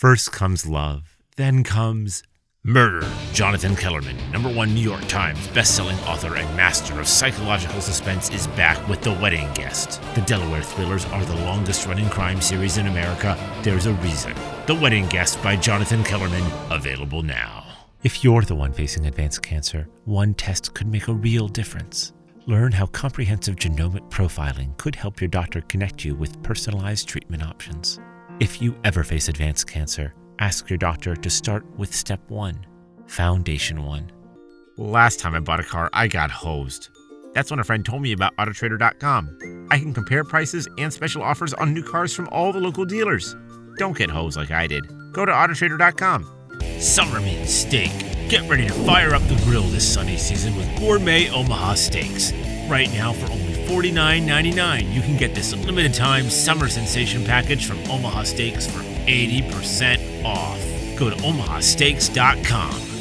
First comes love, then comes murder. Jonathan Kellerman, #1 New York Times best-selling author and master of psychological suspense, is back with The Wedding Guest. The Delaware thrillers are the longest-running crime series in America. There's a reason. The Wedding Guest by Jonathan Kellerman, available now. If you're the one facing advanced cancer, one test could make a real difference. Learn how comprehensive genomic profiling could help your doctor connect you with personalized treatment options. If you ever face advanced cancer, ask your doctor to start with Step 1, Foundation 1. Last time I bought a car, I got hosed. That's when a friend told me about Autotrader.com. I can compare prices and special offers on new cars from all the local dealers. Don't get hosed like I did. Go to Autotrader.com. Summerman Steak. Get ready to fire up the grill this sunny season with gourmet Omaha steaks. Right now, for only $49.99, you can get this limited time summer sensation package from Omaha Steaks for 80% off. Go to omahasteaks.com.